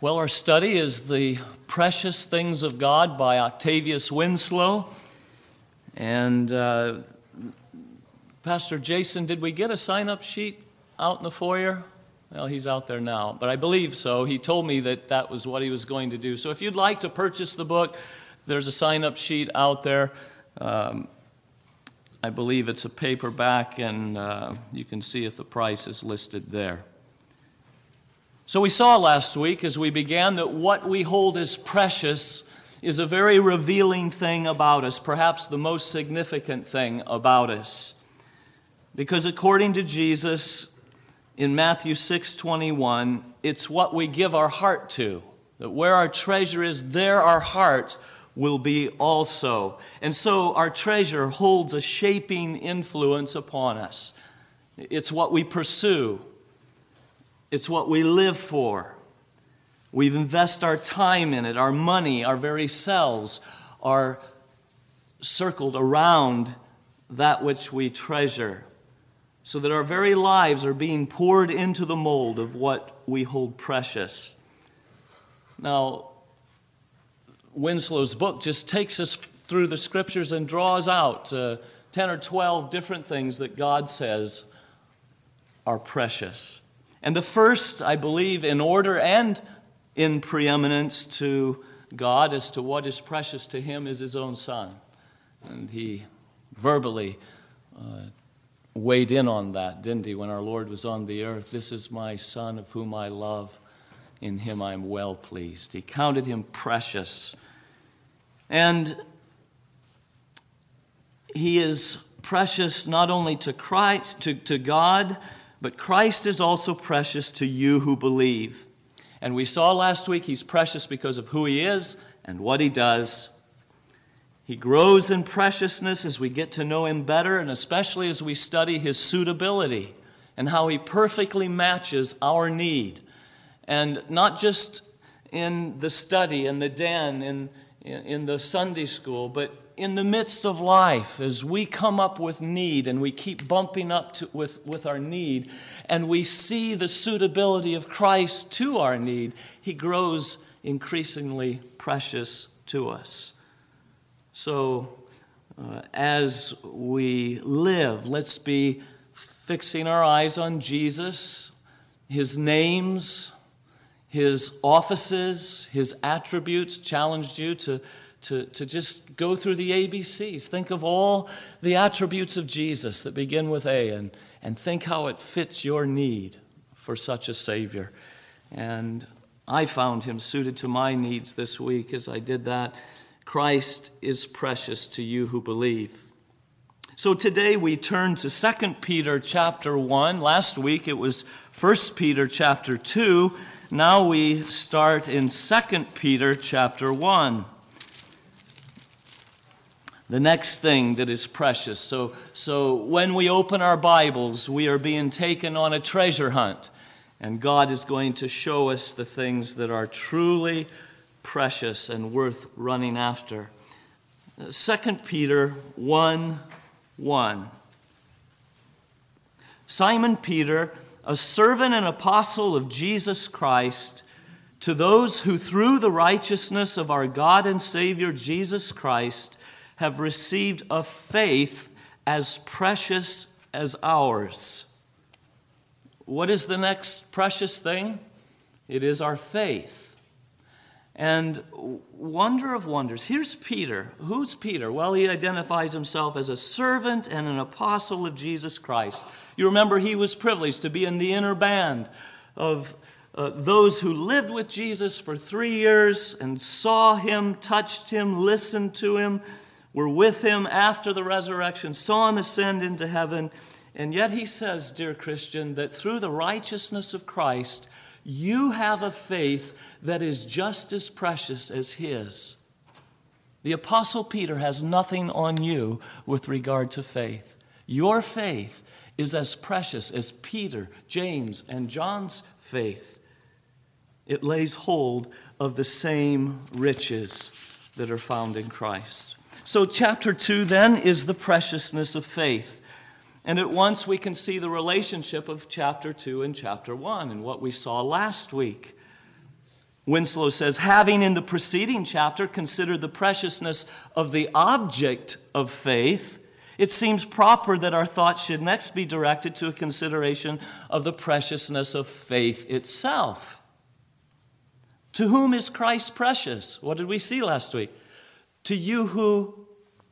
Well, our study is The Precious Things of God by Octavius Winslow. And Pastor Jason, did we get a sign-up sheet out in the foyer? Well, he's out there now, but I believe so. He told me that was what he was going to do. So if you'd like to purchase the book, there's a sign-up sheet out there. I believe it's a paperback, and you can see if the price is listed there. So we saw last week as we began that what we hold as precious is a very revealing thing about us, perhaps the most significant thing about us. Because according to Jesus, in Matthew 6:21, it's what we give our heart to. That where our treasure is, there our heart will be also. And so our treasure holds a shaping influence upon us. It's what we pursue. It's what we live for. We invest our time in it. Our money, our very selves are circled around that which we treasure, so that our very lives are being poured into the mold of what we hold precious. Now, Winslow's book just takes us through the Scriptures and draws out 10 or 12 different things that God says are precious. And the first, I believe, in order and in preeminence to God as to what is precious to Him is His own Son. And He verbally weighed in on that, didn't He, when our Lord was on the earth? This is my Son of whom I love. In Him I am well pleased. He counted Him precious. And He is precious not only to Christ, to God, but Christ is also precious to you who believe. And we saw last week He's precious because of who He is and what He does. He grows in preciousness as we get to know Him better, and especially as we study His suitability and how He perfectly matches our need. And not just in the study, in the den, in the Sunday school, but in the midst of life, as we come up with need and we keep bumping up with our need, and we see the suitability of Christ to our need, He grows increasingly precious to us. So, as we live, let's be fixing our eyes on Jesus, His names, His offices, His attributes. Challenged you to just go through the ABCs. Think of all the attributes of Jesus that begin with A, and think how it fits your need for such a Savior. And I found Him suited to my needs this week as I did that. Christ is precious to you who believe. So today we turn to 2 Peter chapter 1. Last week it was 1 Peter chapter 2. Now we start in 2 Peter chapter 1. The next thing that is precious. So when we open our Bibles, we are being taken on a treasure hunt. And God is going to show us the things that are truly precious and worth running after. 2 Peter 1:1. Simon Peter, a servant and apostle of Jesus Christ, to those who through the righteousness of our God and Savior Jesus Christ have received a faith as precious as ours. What is the next precious thing? It is our faith. And wonder of wonders, here's Peter. Who's Peter? Well, he identifies himself as a servant and an apostle of Jesus Christ. You remember he was privileged to be in the inner band of those who lived with Jesus for 3 years and saw Him, touched Him, listened to Him, were with Him after the resurrection, saw Him ascend into heaven. And yet he says, dear Christian, that through the righteousness of Christ, you have a faith that is just as precious as His. The Apostle Peter has nothing on you with regard to faith. Your faith is as precious as Peter, James, and John's faith. It lays hold of the same riches that are found in Christ. So chapter 2 then is the preciousness of faith. And at once we can see the relationship of chapter 2 and chapter 1 and what we saw last week. Winslow says, having in the preceding chapter considered the preciousness of the object of faith, it seems proper that our thoughts should next be directed to a consideration of the preciousness of faith itself. To whom is Christ precious? What did we see last week? To you who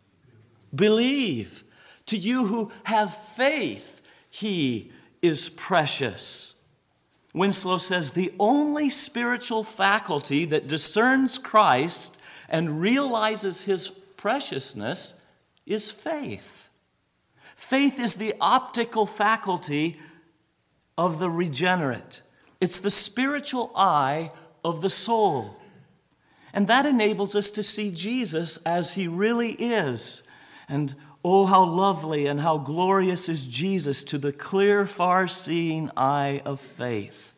believe. To you who have faith, he is precious. Winslow says, the only spiritual faculty that discerns Christ and realizes his preciousness is faith. Faith is the optical faculty of the regenerate. It's the spiritual eye of the soul. And that enables us to see Jesus as he really is. And oh, how lovely and how glorious is Jesus to the clear, far-seeing eye of faith.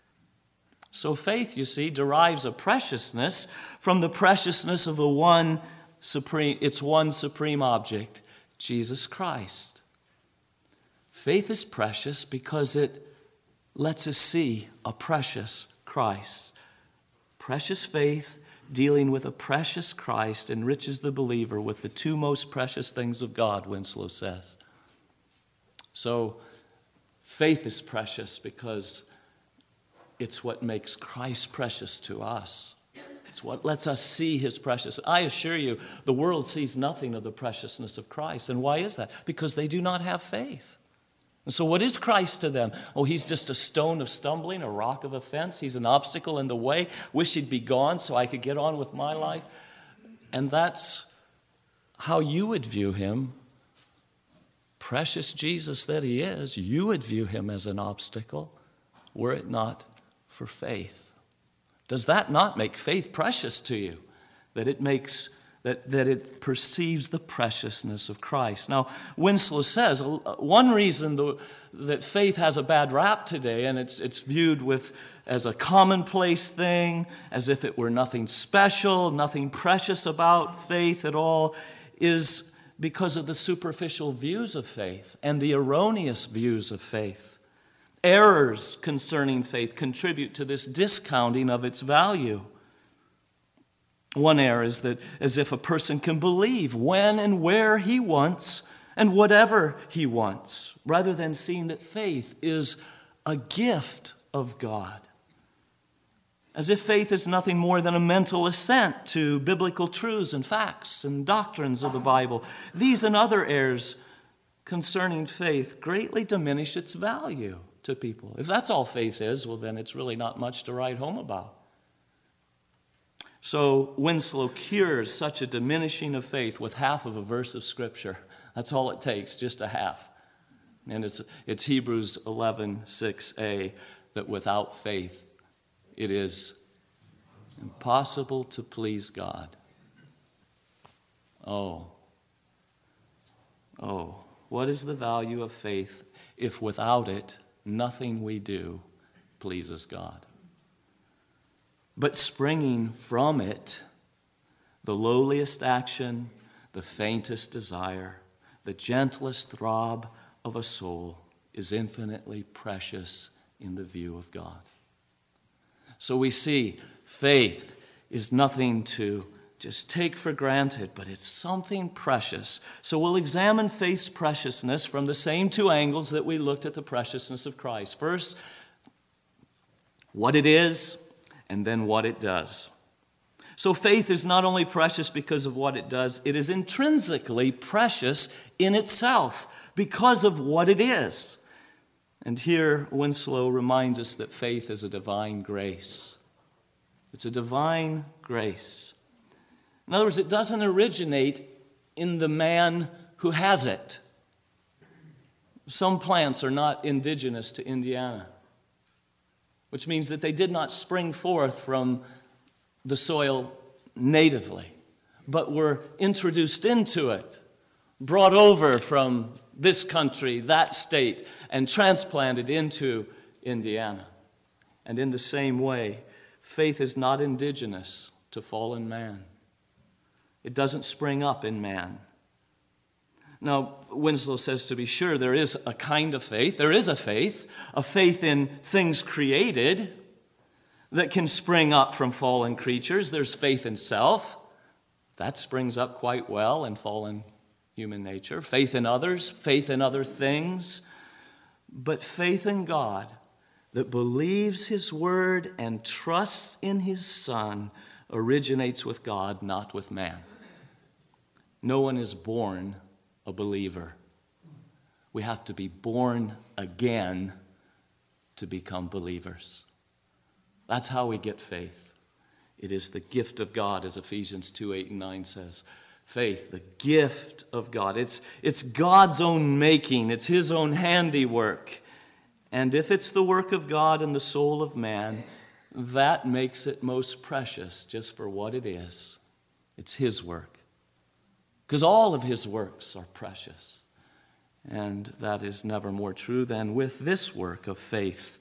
So faith, you see, derives a preciousness from the preciousness of its one supreme object, Jesus Christ. Faith is precious because it lets us see a precious Christ. Precious faith dealing with a precious Christ enriches the believer with the two most precious things of God, Winslow says. So faith is precious because it's what makes Christ precious to us. It's what lets us see his precious. I assure you, the world sees nothing of the preciousness of Christ. And why is that? Because they do not have faith. And so what is Christ to them? Oh, he's just a stone of stumbling, a rock of offense. He's an obstacle in the way. Wish he'd be gone so I could get on with my life. And that's how you would view him. Precious Jesus that he is, you would view him as an obstacle were it not for faith. Does that not make faith precious to you? That it perceives the preciousness of Christ. Now, Winslow says one reason that faith has a bad rap today, and it's viewed as a commonplace thing, as if it were nothing special, nothing precious about faith at all, is because of the superficial views of faith and the erroneous views of faith. Errors concerning faith contribute to this discounting of its value. One error is that as if a person can believe when and where he wants and whatever he wants, rather than seeing that faith is a gift of God. As if faith is nothing more than a mental assent to biblical truths and facts and doctrines of the Bible. These and other errors concerning faith greatly diminish its value to people. If that's all faith is, well, then it's really not much to write home about. So Winslow cures such a diminishing of faith with half of a verse of Scripture. That's all it takes, just a half. And it's Hebrews 11:6a, that without faith it is impossible to please God. Oh, what is the value of faith if without it nothing we do pleases God? But springing from it, the lowliest action, the faintest desire, the gentlest throb of a soul is infinitely precious in the view of God. So we see faith is nothing to just take for granted, but it's something precious. So we'll examine faith's preciousness from the same two angles that we looked at the preciousness of Christ. First, what it is, and then what it does. So faith is not only precious because of what it does, it is intrinsically precious in itself because of what it is. And here Winslow reminds us that faith is a divine grace. It's a divine grace. In other words, it doesn't originate in the man who has it. Some plants are not indigenous to Indiana, which means that they did not spring forth from the soil natively, but were introduced into it, brought over from this country, that state, and transplanted into Indiana. And in the same way, faith is not indigenous to fallen man. It doesn't spring up in man. Now, Winslow says, to be sure, there is a kind of faith. There is a faith in things created. that can spring up from fallen creatures. There's faith in self. That springs up quite well in fallen human nature. Faith in others, faith in other things. But faith in God that believes his word and trusts in his Son originates with God, not with man. No one is born a believer. We have to be born again to become believers. That's how we get faith. It is the gift of God, as Ephesians 2:8-9 says. Faith, the gift of God. It's God's own making. It's his own handiwork. And if it's the work of God in the soul of man, that makes it most precious just for what it is. It's his work. Because all of his works are precious. And that is never more true than with this work of faith.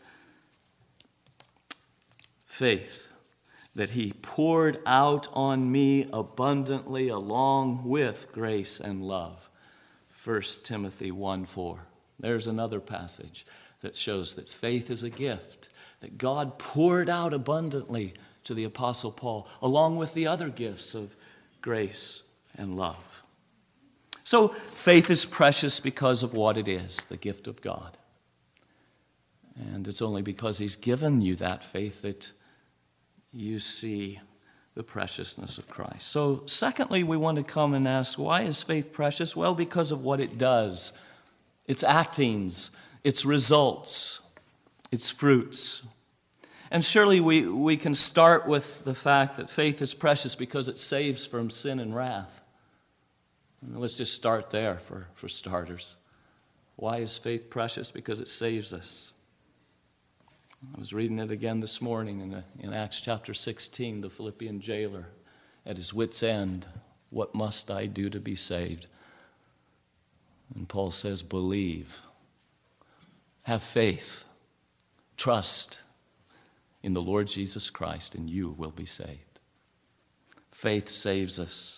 Faith that he poured out on me abundantly along with grace and love. 1 Timothy 1:4. There's another passage that shows that faith is a gift that God poured out abundantly to the Apostle Paul, along with the other gifts of grace and love. So faith is precious because of what it is, the gift of God. And it's only because he's given you that faith that you see the preciousness of Christ. So secondly, we want to come and ask, why is faith precious? Well, because of what it does. Its actings, its results, its fruits. And surely we can start with the fact that faith is precious because it saves from sin and wrath. And let's just start there for starters. Why is faith precious? Because it saves us. I was reading it again this morning in Acts chapter 16, the Philippian jailer at his wit's end. What must I do to be saved? And Paul says, believe. Have faith. Trust in the Lord Jesus Christ, and you will be saved. Faith saves us.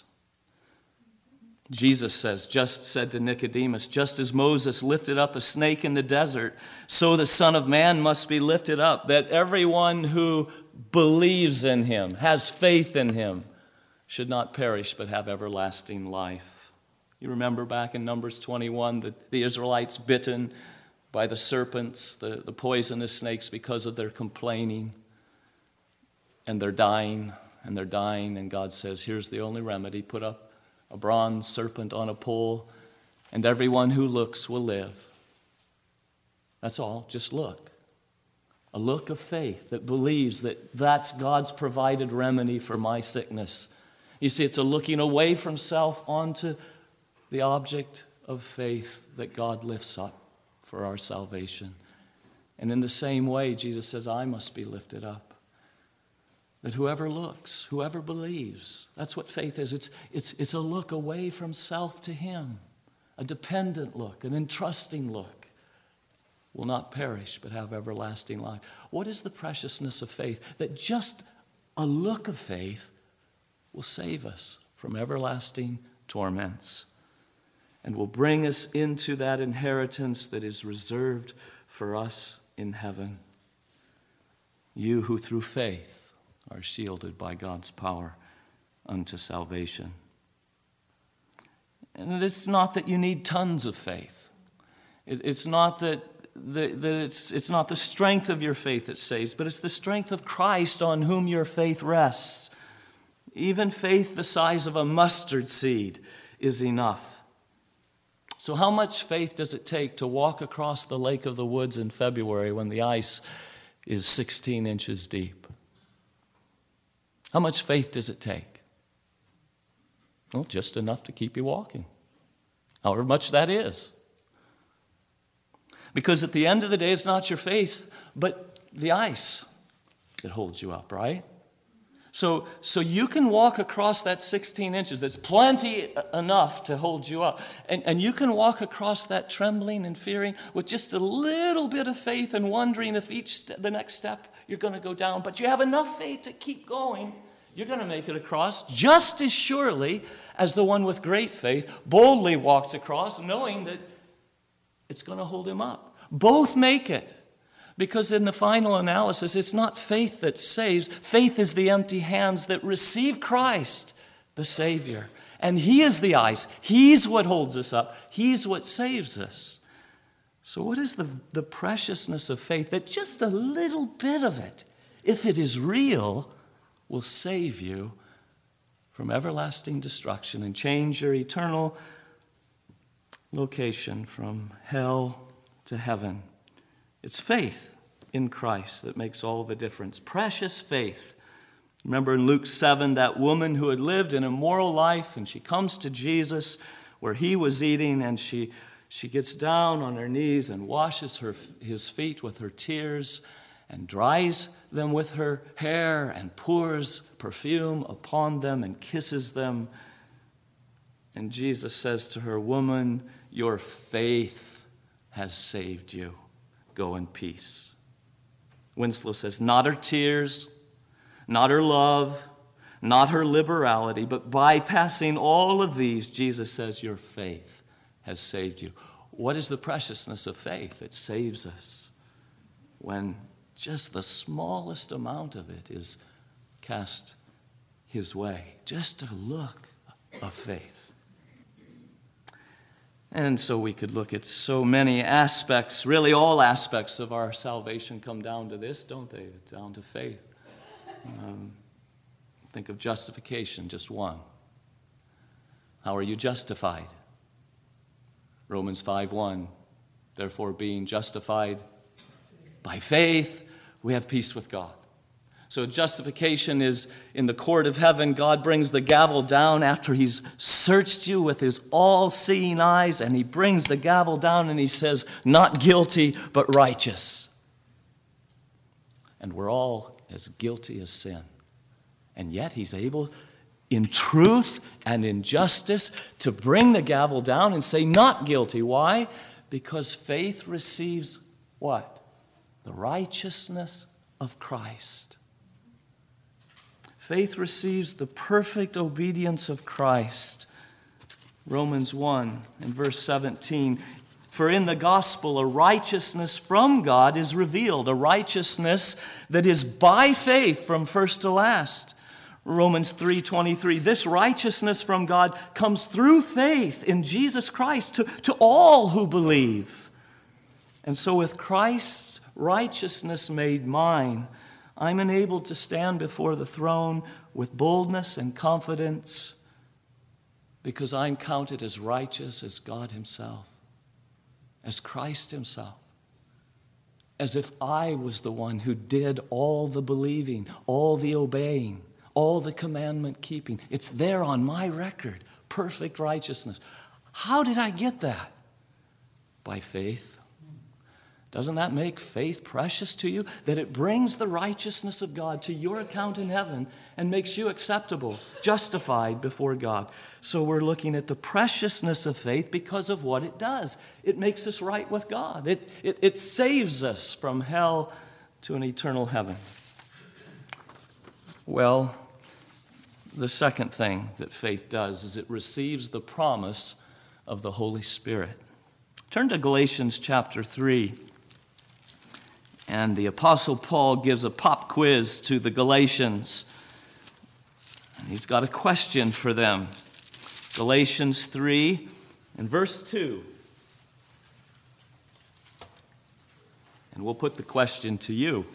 Jesus said to Nicodemus, just as Moses lifted up a snake in the desert, so the Son of Man must be lifted up, that everyone who believes in him, has faith in him, should not perish but have everlasting life. You remember back in Numbers 21 that the Israelites bitten by the serpents, the poisonous snakes, because of their complaining, and they're dying, and God says, here's the only remedy, put up a bronze serpent on a pole, and everyone who looks will live. That's all, just look. A look of faith that believes that that's God's provided remedy for my sickness. You see, it's a looking away from self onto the object of faith that God lifts up for our salvation. And in the same way, Jesus says, I must be lifted up. That whoever looks, whoever believes, that's what faith is. It's a look away from self to him, a dependent look, an entrusting look, will not perish but have everlasting life. What is the preciousness of faith? That just a look of faith will save us from everlasting torments and will bring us into that inheritance that is reserved for us in heaven. You who through faith are shielded by God's power unto salvation. And it's not that you need tons of faith. It's not that it's not the strength of your faith that saves, but it's the strength of Christ on whom your faith rests. Even faith the size of a mustard seed is enough. So how much faith does it take to walk across the Lake of the Woods in February when the ice is 16 inches deep? How much faith does it take? Well, just enough to keep you walking, however much that is. Because at the end of the day, it's not your faith, but the ice that holds you up, right? So you can walk across that 16 inches. There's plenty enough to hold you up. And you can walk across that trembling and fearing with just a little bit of faith and wondering if the next step you're going to go down. But you have enough faith to keep going. You're going to make it across just as surely as the one with great faith boldly walks across knowing that it's going to hold him up. Both make it. Because in the final analysis, it's not faith that saves. Faith is the empty hands that receive Christ, the Savior. And He is the eyes. He's what holds us up. He's what saves us. So what is the preciousness of faith? That just a little bit of it, if it is real, will save you from everlasting destruction and change your eternal location from hell to heaven. It's faith in Christ that makes all the difference. Precious faith. Remember in Luke 7, that woman who had lived an immoral life, and she comes to Jesus where He was eating, and she gets down on her knees and washes His feet with her tears and dries them with her hair and pours perfume upon them and kisses them. And Jesus says to her, "Woman, your faith has saved you. Go in peace." Winslow says, not her tears, not her love, not her liberality, but bypassing all of these, Jesus says, your faith has saved you. What is the preciousness of faith? It saves us when just the smallest amount of it is cast His way. Just a look of faith. And so we could look at so many aspects, really all aspects of our salvation come down to this, don't they? Down to faith. Think of justification, just one. How are you justified? Romans 5:1. Therefore, being justified by faith, we have peace with God. So justification is in the court of heaven. God brings the gavel down after He's searched you with His all-seeing eyes, and He brings the gavel down and He says, not guilty, but righteous. And we're all as guilty as sin. And yet He's able, in truth and in justice, to bring the gavel down and say, not guilty. Why? Because faith receives what? The righteousness of Christ. Faith receives the perfect obedience of Christ. Romans 1 and verse 17. For in the gospel a righteousness from God is revealed, a righteousness that is by faith from first to last. Romans 3:23. This righteousness from God comes through faith in Jesus Christ to all who believe. And so with Christ's righteousness made mine, I'm enabled to stand before the throne with boldness and confidence because I'm counted as righteous as God Himself, as Christ Himself, as if I was the one who did all the believing, all the obeying, all the commandment keeping. It's there on my record, perfect righteousness. How did I get that? By faith. Doesn't that make faith precious to you? That it brings the righteousness of God to your account in heaven and makes you acceptable, justified before God. So we're looking at the preciousness of faith because of what it does. It makes us right with God. It saves us from hell to an eternal heaven. Well, the second thing that faith does is it receives the promise of the Holy Spirit. Turn to Galatians chapter 3. And the Apostle Paul gives a pop quiz to the Galatians. And he's got a question for them. Galatians 3 and verse 2. And we'll put the question to you.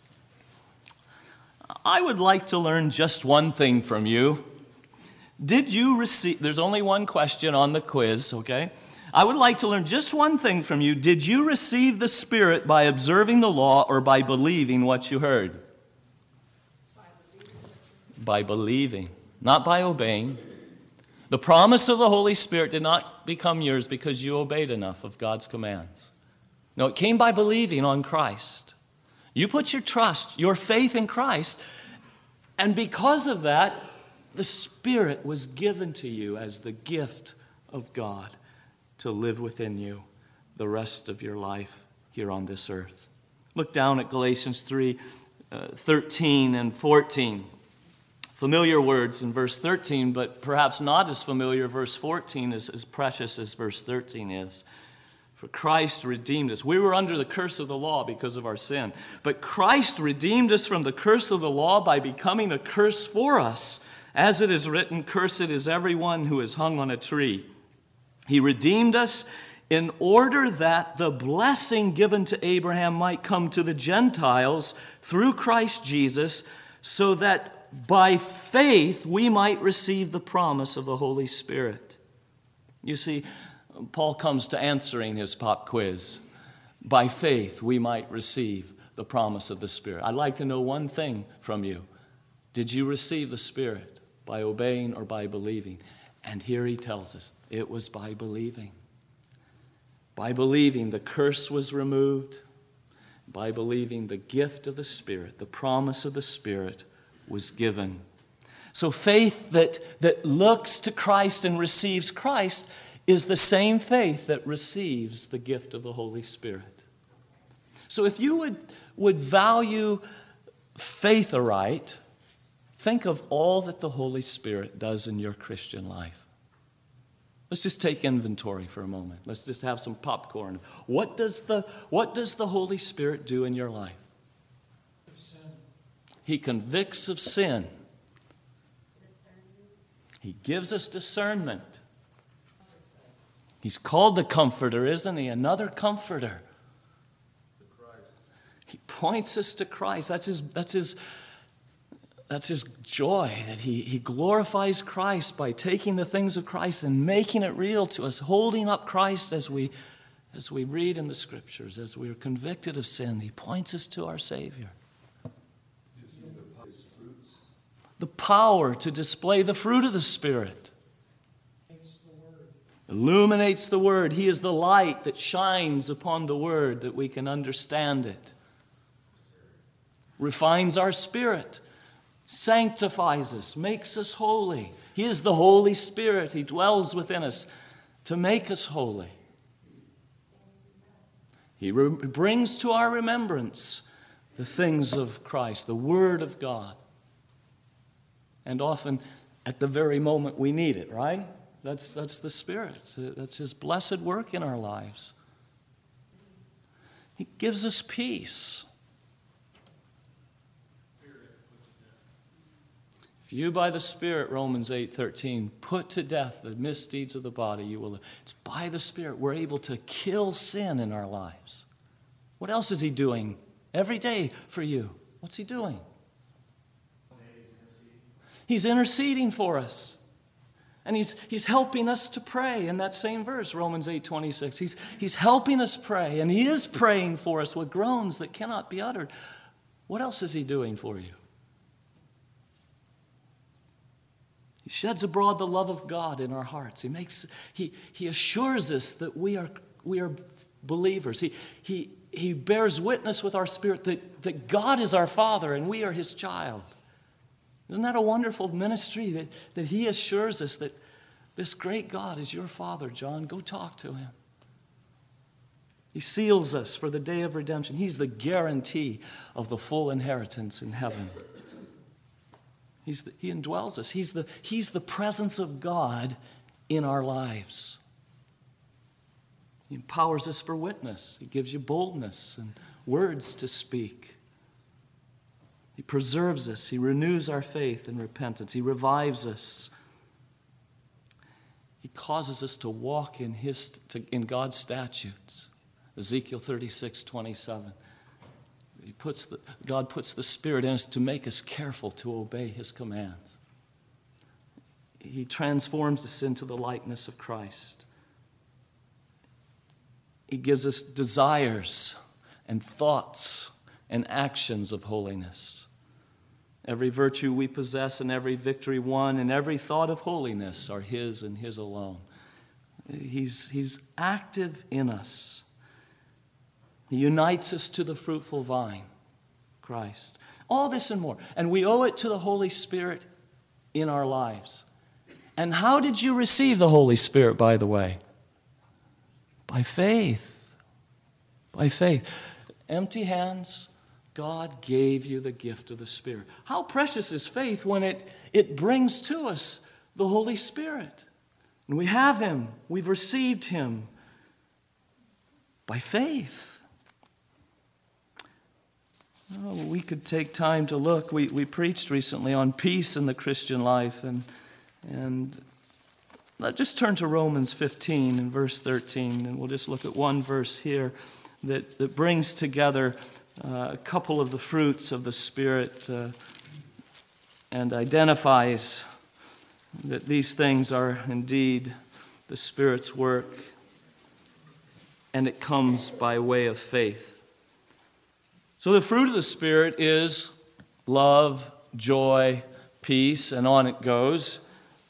I would like to learn just one thing from you. Did you receive, there's only one question on the quiz, okay? I would like to learn just one thing from you. Did you receive the Spirit by observing the law or by believing what you heard? By believing, not by obeying. The promise of the Holy Spirit did not become yours because you obeyed enough of God's commands. No, it came by believing on Christ. You put your trust, your faith in Christ, and because of that, the Spirit was given to you as the gift of God to live within you the rest of your life here on this earth. Look down at Galatians 3, 13 and 14. Familiar words in verse 13, but perhaps not as familiar. Verse 14 is as precious as verse 13 is. For Christ redeemed us. We were under the curse of the law because of our sin. But Christ redeemed us from the curse of the law by becoming a curse for us. As it is written, cursed is everyone who is hung on a tree. He redeemed us in order that the blessing given to Abraham might come to the Gentiles through Christ Jesus, so that by faith we might receive the promise of the Holy Spirit. You see, Paul comes to answering his pop quiz. By faith, we might receive the promise of the Spirit. I'd like to know one thing from you. Did you receive the Spirit by obeying or by believing? And here he tells us, it was by believing. By believing, the curse was removed. By believing, the gift of the Spirit, the promise of the Spirit, was given. So faith that looks to Christ and receives Christ is the same faith that receives the gift of the Holy Spirit. So if you would value faith aright, think of all that the Holy Spirit does in your Christian life. Let's just take inventory for a moment. Let's just have some popcorn. What does the Holy Spirit do in your life? He convicts of sin. He gives us discernment. He's called the Comforter, isn't he? Another Comforter. He points us to Christ. That's his joy, that he glorifies Christ by taking the things of Christ and making it real to us, holding up Christ as we read in the Scriptures, as we are convicted of sin. He points us to our Savior. The power to display the fruit of the Spirit. Illuminates the Word. He is the light that shines upon the Word that we can understand it. Refines our spirit. Sanctifies us. Makes us holy. He is the Holy Spirit. He dwells within us to make us holy. He brings to our remembrance the things of Christ, the Word of God. And often at the very moment we need it, right? That's the Spirit. That's His blessed work in our lives. He gives us peace. If you by the Spirit, Romans 8:13, put to death the misdeeds of the body, you will live. It's by the Spirit we're able to kill sin in our lives. What else is He doing every day for you? What's He doing? He's interceding for us. And he's helping us to pray in that same verse, Romans 8:26. He's helping us pray, and He is praying for us with groans that cannot be uttered. What else is He doing for you? He sheds abroad the love of God in our hearts. He assures us that we are believers. He bears witness with our spirit that God is our Father and we are His child. Isn't that a wonderful ministry that He assures us that this great God is your Father, John? Go talk to Him. He seals us for the day of redemption. He's the guarantee of the full inheritance in heaven. He indwells us. He's the presence of God in our lives. He empowers us for witness. He gives you boldness and words to speak. He preserves us. He renews our faith and repentance. He revives us. He causes us to walk in God's statutes. Ezekiel 36:27. God puts the Spirit in us to make us careful to obey His commands. He transforms us into the likeness of Christ. He gives us desires and thoughts and actions of holiness. Every virtue we possess and every victory won and every thought of holiness are His and His alone. He's active in us. He unites us to the fruitful vine, Christ. All this and more. And we owe it to the Holy Spirit in our lives. And how did you receive the Holy Spirit, by the way? By faith. By faith. Empty hands, God gave you the gift of the Spirit. How precious is faith when it brings to us the Holy Spirit. And we have Him. We've received Him. By faith. Oh, we could take time to look. We preached recently on peace in the Christian life, and let's just turn to Romans 15 and verse 13, and we'll just look at one verse here that brings together a couple of the fruits of the Spirit and identifies that these things are indeed the Spirit's work, and it comes by way of faith. So the fruit of the Spirit is love, joy, peace, and on it goes.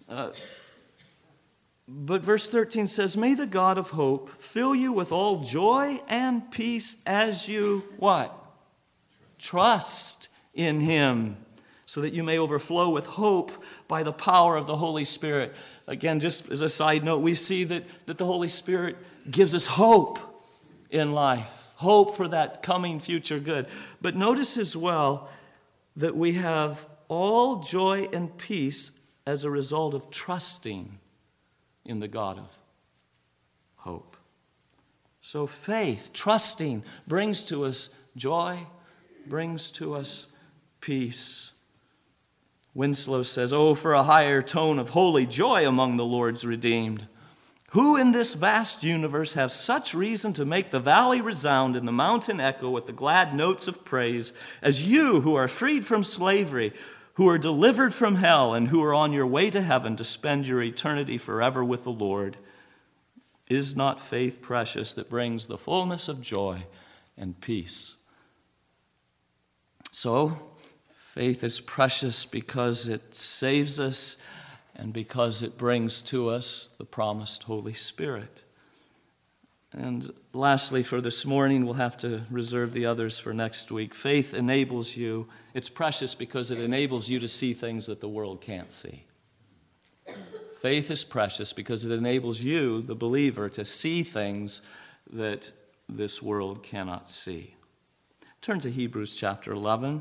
But verse 13 says, "May the God of hope fill you with all joy and peace as you," what? Trust in Him, so that you may overflow with hope by the power of the Holy Spirit. Again, just as a side note, we see that the Holy Spirit gives us hope in life, hope for that coming future good. But notice as well that we have all joy and peace as a result of trusting in the God of hope. So faith, trusting, brings to us joy, brings to us peace. Winslow says, "Oh, for a higher tone of holy joy among the Lord's redeemed. Who in this vast universe have such reason to make the valley resound and the mountain echo with the glad notes of praise as you who are freed from slavery, who are delivered from hell, and who are on your way to heaven to spend your eternity forever with the Lord? Is not faith precious that brings the fullness of joy and peace?" So, faith is precious because it saves us and because it brings to us the promised Holy Spirit. And lastly, for this morning, we'll have to reserve the others for next week. Faith enables you. It's precious because it enables you to see things that the world can't see. Faith is precious because it enables you, the believer, to see things that this world cannot see. Turn to Hebrews chapter 11.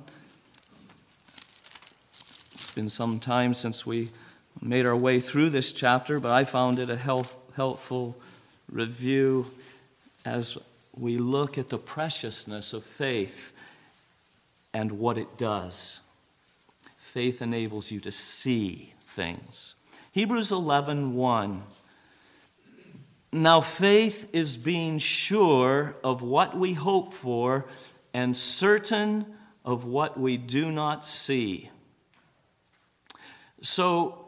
It's been some time since we made our way through this chapter, but I found it a helpful review as we look at the preciousness of faith and what it does. Faith enables you to see things. Hebrews 11:1. "Now faith is being sure of what we hope for and certain of what we do not see." So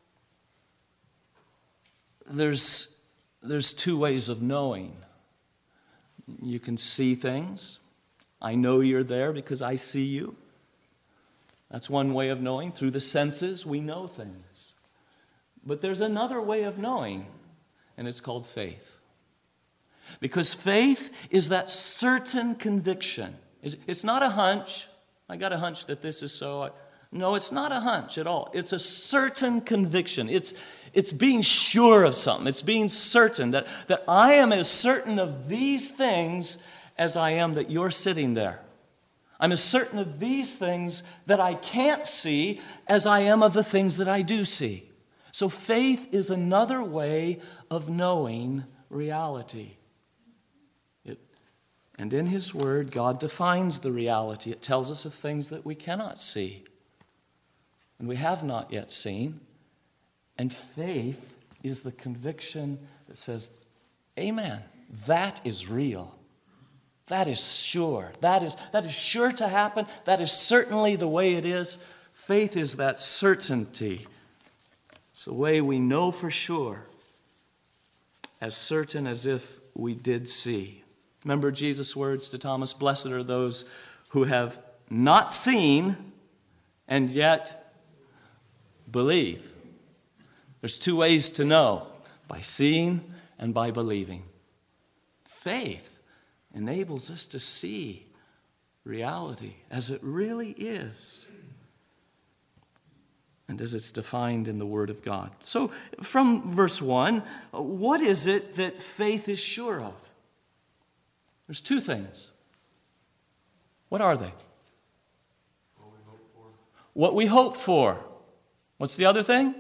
there's two ways of knowing. You can see things. I know you're there because I see you. That's one way of knowing. Through the senses, we know things. But there's another way of knowing, and it's called faith. Because faith is that certain conviction. It's not a hunch. I got a hunch that this is so. No, it's not a hunch at all. It's a certain conviction. It's being sure of something. It's being certain that I am as certain of these things as I am that you're sitting there. I'm as certain of these things that I can't see as I am of the things that I do see. So faith is another way of knowing reality. And in His Word, God defines the reality. It tells us of things that we cannot see and we have not yet seen. And faith is the conviction that says, amen, that is real. That is sure. That is sure to happen. That is certainly the way it is. Faith is that certainty. It's the way we know for sure, as certain as if we did see. Remember Jesus' words to Thomas, "Blessed are those who have not seen and yet believe." There's two ways to know, by seeing and by believing. Faith enables us to see reality as it really is and as it's defined in the Word of God. So from verse 1, what is it that faith is sure of? There's two things. What are they? What we hope for. What's the other thing?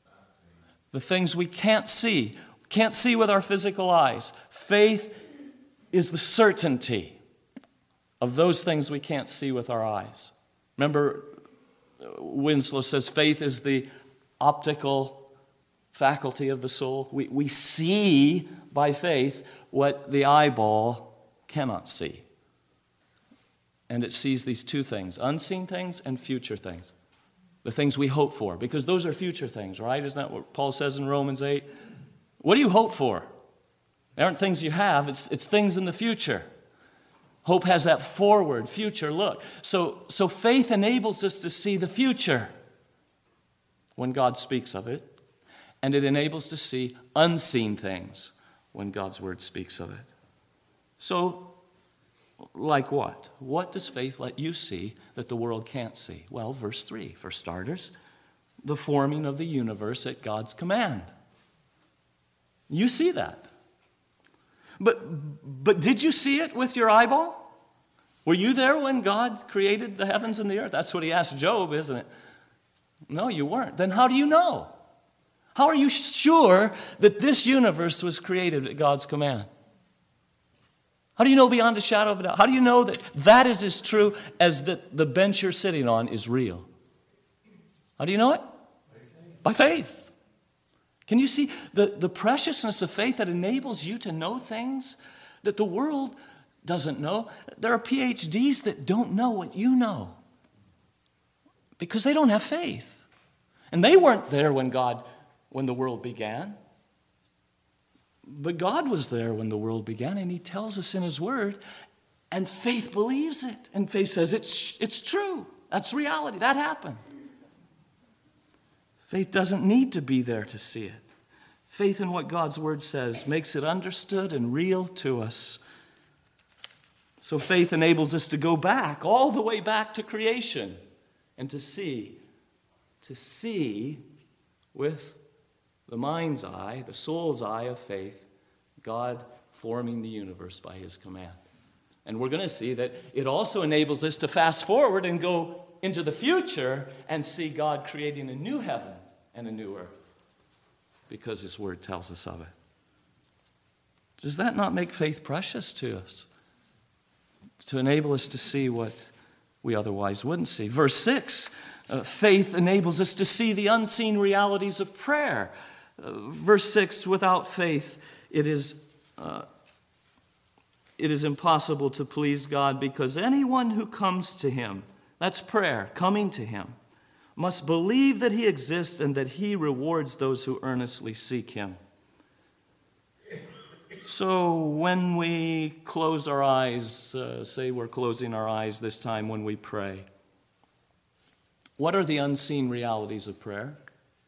The things we can't see. Can't see with our physical eyes. Faith is the certainty of those things we can't see with our eyes. Remember, Winslow says faith is the optical faculty of the soul. We see by faith what the eyeball cannot see. And it sees these two things, unseen things and future things. The things we hope for, because those are future things, right? Isn't that what Paul says in Romans 8? What do you hope for? They aren't things you have, it's things in the future. Hope has that forward, future look. So faith enables us to see the future when God speaks of it, and it enables to see unseen things when God's word speaks of it. So, like what? What does faith let you see that the world can't see? Well, verse 3, for starters, the forming of the universe at God's command. You see that. But did you see it with your eyeball? Were you there when God created the heavens and the earth? That's what he asked Job, isn't it? No, you weren't. Then how do you know? How are you sure that this universe was created at God's command? How do you know beyond a shadow of a doubt? How do you know that that is as true as that the bench you're sitting on is real? How do you know it? By faith. Can you see the preciousness of faith that enables you to know things that the world doesn't know? There are PhDs that don't know what you know because they don't have faith. And they weren't there when the world began. But God was there when the world began, and he tells us in his word, and faith believes it. And faith says it's true. That's reality. That happened. Faith doesn't need to be there to see it. Faith in what God's word says makes it understood and real to us. So faith enables us to go back, all the way back to creation, and to see with the mind's eye, the soul's eye of faith, God forming the universe by his command. And we're going to see that it also enables us to fast forward and go into the future and see God creating a new heaven and a new earth because his word tells us of it. Does that not make faith precious to us? To enable us to see what we otherwise wouldn't see. Verse 6, faith enables us to see the unseen realities of prayer. Verse 6, without faith, it is impossible to please God because anyone who comes to him, that's prayer, coming to him, must believe that he exists and that he rewards those who earnestly seek him. So when we close our eyes, say we're closing our eyes this time when we pray, what are the unseen realities of prayer?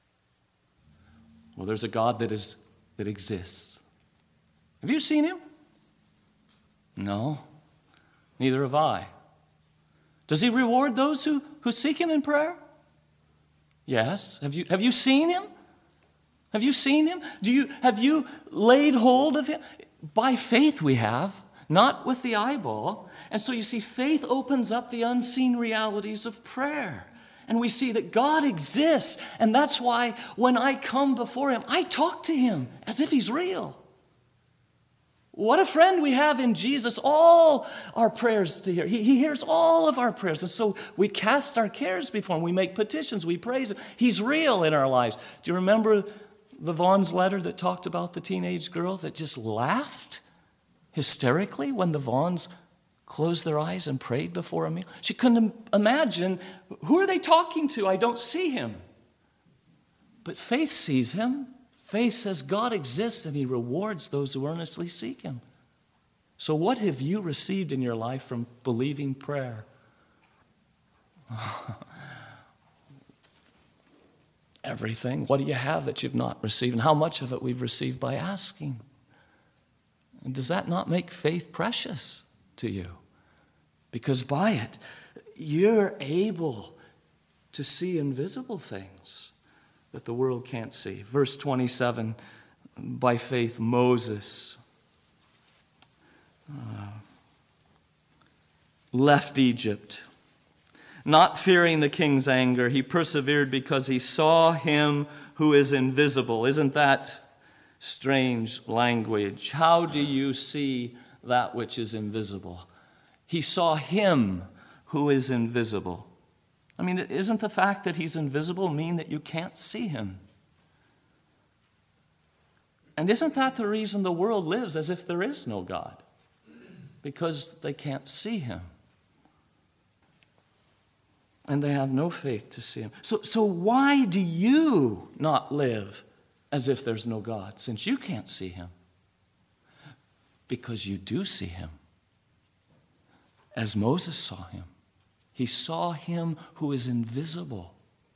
Well, there's a God that exists. Have you seen him? No, neither have I. Does he reward those who seek him in prayer? Yes. Have you seen him? Have you seen him? Have you laid hold of him? By faith we have, not with the eyeball. And so you see, faith opens up the unseen realities of prayer. And we see that God exists. And that's why when I come before him, I talk to him as if he's real. What a friend we have in Jesus. All our prayers to hear. He hears all of our prayers. And so we cast our cares before him. We make petitions. We praise him. He's real in our lives. Do you remember the Vaughn's letter that talked about the teenage girl that just laughed hysterically when the Vaughns closed their eyes and prayed before a meal? She couldn't imagine, who are they talking to? I don't see him. But faith sees him. Faith says God exists and he rewards those who earnestly seek him. So what have you received in your life from believing prayer? Everything. What do you have that you've not received? And how much of it we've received by asking? And does that not make faith precious to you? Because by it, you're able to see invisible things that the world can't see. Verse 27, by faith Moses left Egypt. Not fearing the king's anger, he persevered because he saw him who is invisible. Isn't that strange language? How do you see that which is invisible. He saw him who is invisible. I mean, isn't the fact that he's invisible mean that you can't see him? And isn't that the reason the world lives as if there is no God? Because they can't see him. And they have no faith to see him. So why do you not live as if there's no God, since you can't see him? Because you do see him. As Moses saw him. He saw him who is invisible.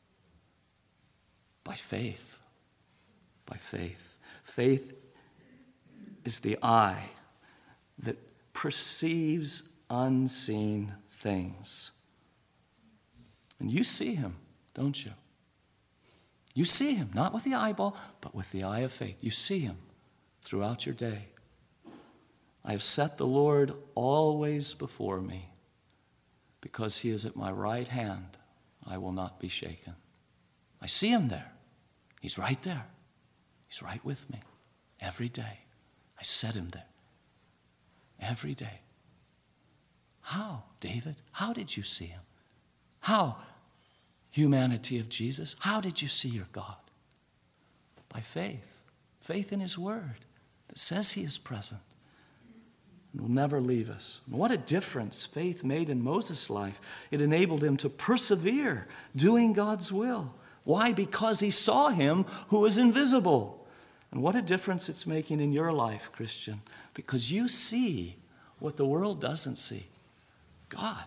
By faith. By faith. Faith is the eye that perceives unseen things. And you see him, don't you? You see him, not with the eyeball, but with the eye of faith. You see him throughout your day. I have set the Lord always before me. Because he is at my right hand, I will not be shaken. I see him there. He's right there. He's right with me every day. I set him there every day. How, David? How did you see him? How, humanity of Jesus? How did you see your God? By faith. Faith in his word that says he is present and will never leave us. And what a difference faith made in Moses' life. It enabled him to persevere doing God's will. Why? Because he saw him who was invisible. And what a difference it's making in your life, Christian. Because you see what the world doesn't see. God.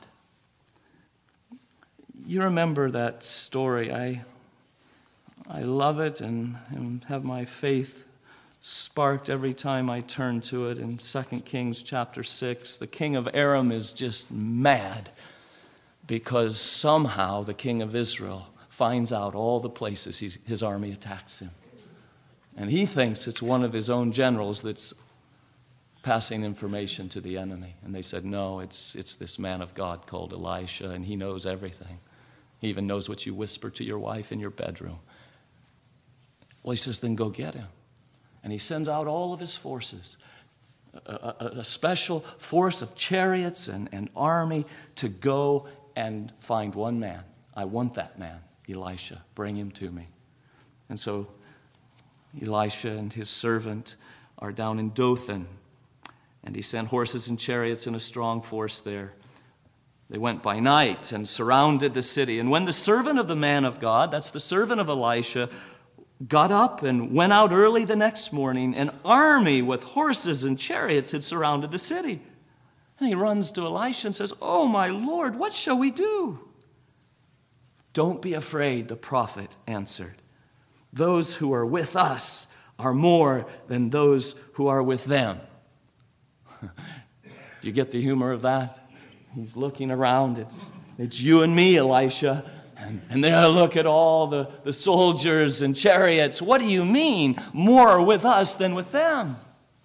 You remember that story. I love it and have my faith sparked every time I turn to it. In 2 Kings chapter 6, the king of Aram is just mad because somehow the king of Israel finds out all the places his army attacks him. And he thinks it's one of his own generals that's passing information to the enemy. And they said, no, it's this man of God called Elisha, and he knows everything. He even knows what you whisper to your wife in your bedroom. Well, he says, then go get him. And he sends out all of his forces, a special force of chariots and army to go and find one man. I want that man, Elisha. Bring him to me. And so Elisha and his servant are down in Dothan, and he sent horses and chariots and a strong force there. They went by night and surrounded the city. And when the servant of the man of God, that's the servant of Elisha, got up and went out early the next morning, an army with horses and chariots had surrounded the city. And he runs to Elisha and says, oh, my Lord, what shall we do? Don't be afraid, the prophet answered. Those who are with us are more than those who are with them. Do you get the humor of that? He's looking around. It's you and me, Elisha. And then I look at all the soldiers and chariots. What do you mean? More with us than with them.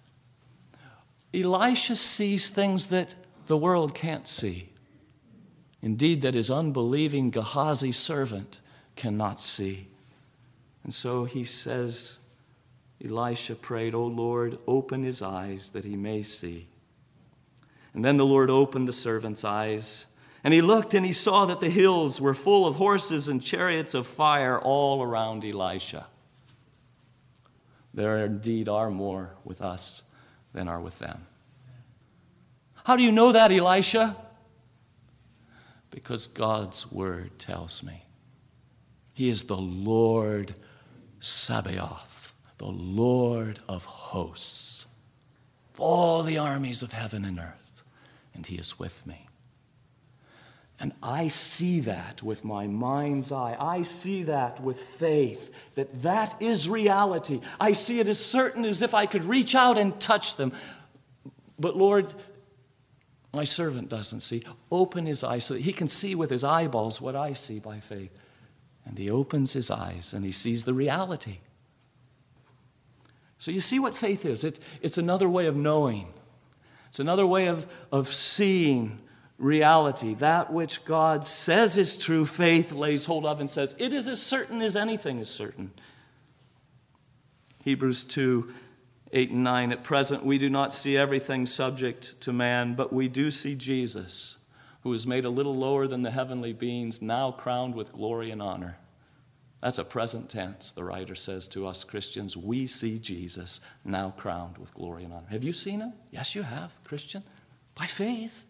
Elisha sees things that the world can't see. Indeed, that his unbelieving Gehazi servant cannot see. And so he says, Elisha prayed, O Lord, open his eyes that he may see. And then the Lord opened the servant's eyes. And he looked and he saw that the hills were full of horses and chariots of fire all around Elisha. There indeed are more with us than are with them. How do you know that, Elisha? Because God's word tells me. He is the Lord Sabaoth, the Lord of hosts, of all the armies of heaven and earth, and he is with me. And I see that with my mind's eye. I see that with faith, that is reality. I see it as certain as if I could reach out and touch them. But Lord, my servant doesn't see. Open his eyes so that he can see with his eyeballs what I see by faith. And he opens his eyes and he sees the reality. So you see what faith is. It's another way of knowing. It's another way of seeing reality. That which God says is true, faith lays hold of and says, it is as certain as anything is certain. Hebrews 2 8 and 9, at present we do not see everything subject to man, but we do see Jesus, who is made a little lower than the heavenly beings, now crowned with glory and honor. That's a present tense, the writer says to us Christians. We see Jesus now crowned with glory and honor. Have you seen him? Yes, you have, Christian. By faith.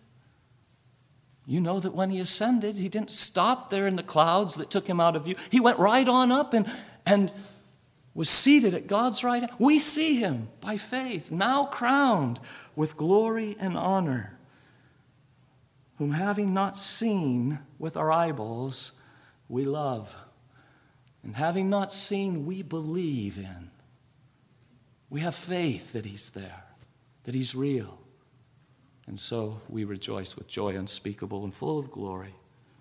You know that when he ascended, he didn't stop there in the clouds that took him out of view. He went right on up and was seated at God's right hand. We see him by faith, now crowned with glory and honor, whom having not seen with our eyeballs, we love. And having not seen, we believe in. We have faith that he's there, that he's real. And so we rejoice with joy unspeakable and full of glory.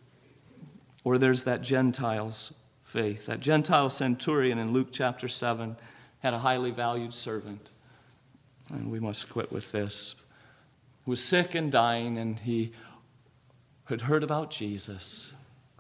Or there's that Gentile's faith. That Gentile centurion in Luke chapter 7 had a highly valued servant. And we must quit with this. Who was sick and dying, and he had heard about Jesus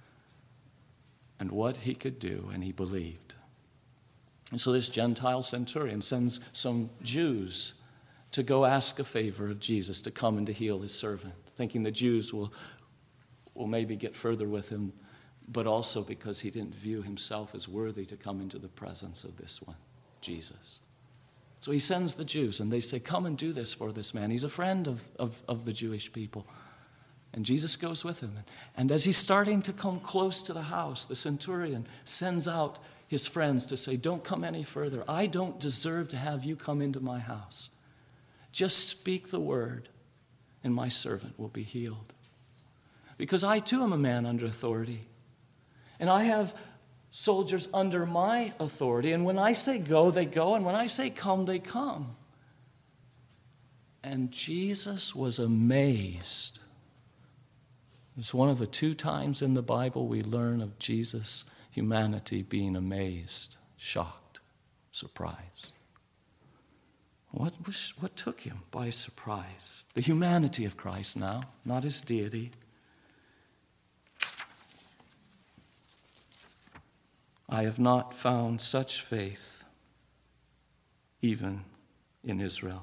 and what he could do, and he believed. And so this Gentile centurion sends some Jews to go ask a favor of Jesus to come and to heal his servant, thinking the Jews will maybe get further with him, but also because he didn't view himself as worthy to come into the presence of this one, Jesus. So he sends the Jews, and they say, come and do this for this man. He's a friend of the Jewish people. And Jesus goes with him. And as he's starting to come close to the house, the centurion sends out his friends to say, don't come any further. I don't deserve to have you come into my house. Just speak the word, and my servant will be healed. Because I too am a man under authority. And I have soldiers under my authority. And when I say go, they go. And when I say come, they come. And Jesus was amazed. It's one of the 2 times in the Bible we learn of Jesus' humanity being amazed, shocked, surprised. What took him by surprise? The humanity of Christ now, not his deity. I have not found such faith even in Israel.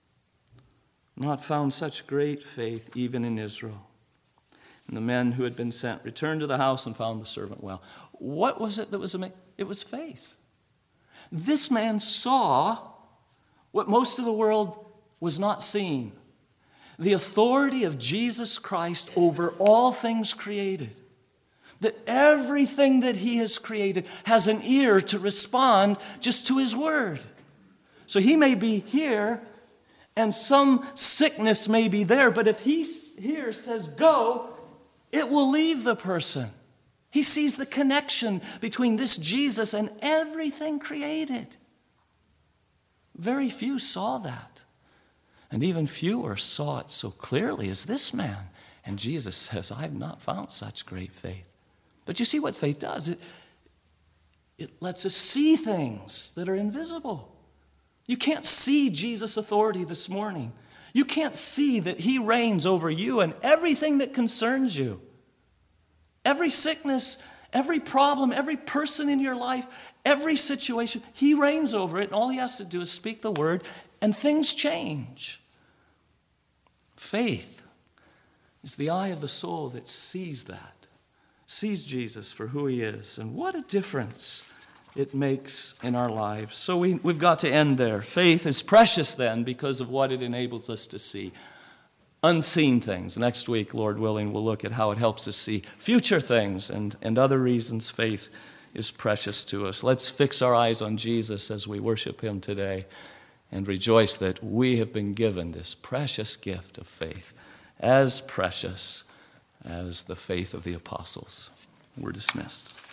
Not found such great faith even in Israel. And the men who had been sent returned to the house and found the servant well. What was it that was amazing? It was faith. This man saw what most of the world was not seeing. The authority of Jesus Christ over all things created. That everything that he has created has an ear to respond just to his word. So he may be here and some sickness may be there, but if he here says go, it will leave the person. He sees the connection between this Jesus and everything created. Very few saw that. And even fewer saw it so clearly as this man. And Jesus says, I have not found such great faith. But you see what faith does? It lets us see things that are invisible. You can't see Jesus' authority this morning. You can't see that he reigns over you and everything that concerns you. Every sickness, every problem, every person in your life, every situation, he reigns over it, and all he has to do is speak the word, and things change. Faith is the eye of the soul that sees that, sees Jesus for who he is, and what a difference it makes in our lives. So we've got to end there. Faith is precious then because of what it enables us to see. Unseen things. Next week, Lord willing, we'll look at how it helps us see future things and other reasons faith is precious to us. Let's fix our eyes on Jesus as we worship him today and rejoice that we have been given this precious gift of faith, as precious as the faith of the apostles. We're dismissed.